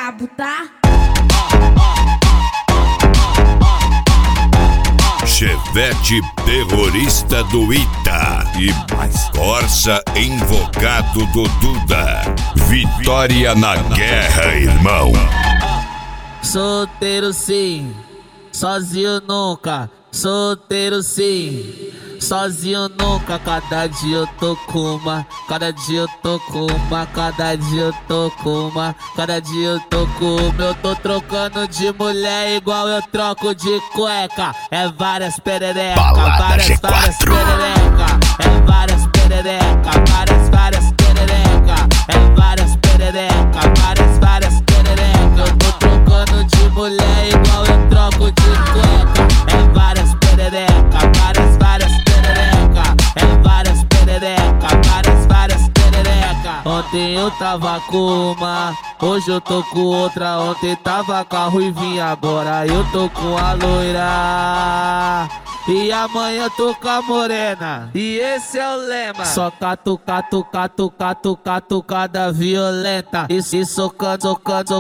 brabo, tá? Chevette terrorista do Ita e mais Corsa invocado do Duda. Vitória na guerra, irmão. Solteiro sim, sozinho nunca. Solteiro sim, sozinho nunca. Cada dia eu tô com uma, cada dia eu tô com uma, cada dia eu tô com uma, cada dia eu tô com uma. Eu tô trocando de mulher igual eu troco de cueca. É várias perereca, várias perereca. É várias perereca, várias perereca. É várias perereca, várias perereca. Eu tô trocando de mulher igual eu troco de cueca. É várias perereca, várias perereca. É várias perereca, várias perereca. Ontem eu tava com uma, hoje eu tô com outra. Ontem tava com a ruivinha, agora eu tô com a loira. E amanhã eu tô com a morena. E esse é o lema: só catucada violenta. E se socando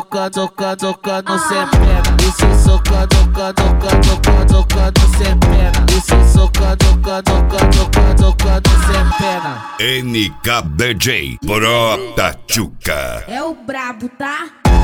sem pena. E se socando sem pena. E se socando sem pena. NKDJ Pro Tatiuca. É o brabo, tá?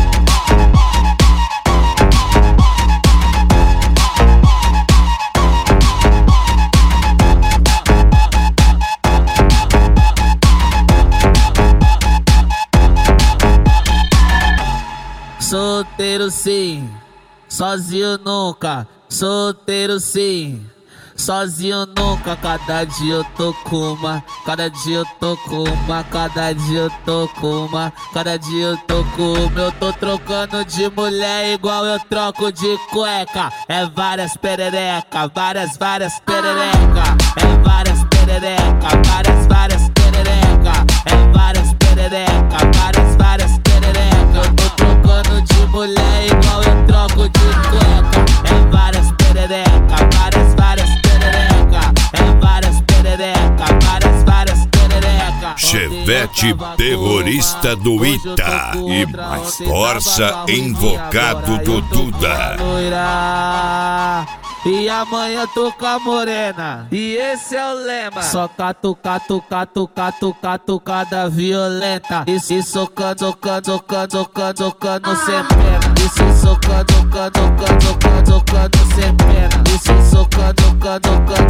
Solteiro sim, sozinho nunca. Solteiro sim, sozinho nunca. Cada dia eu tô com uma, cada dia eu tô com uma, cada dia eu tô com uma, cada dia eu tô com uma. Eu tô trocando de mulher igual eu troco de cueca. É várias perereca, várias perereca. É várias perereca, várias perereca. É várias perereca, várias perereca. Eu tô trocando de mulher igual eu troco de cueca. É várias perereca, várias perereca. É várias perereca, várias perereca. Chevette terrorista do Ita e mais Corsa invocado do Duda. E amanhã eu tô com a morena. E esse é o lema: só catucada violenta. E se socando sem pena. E se socando sem pena. E se socando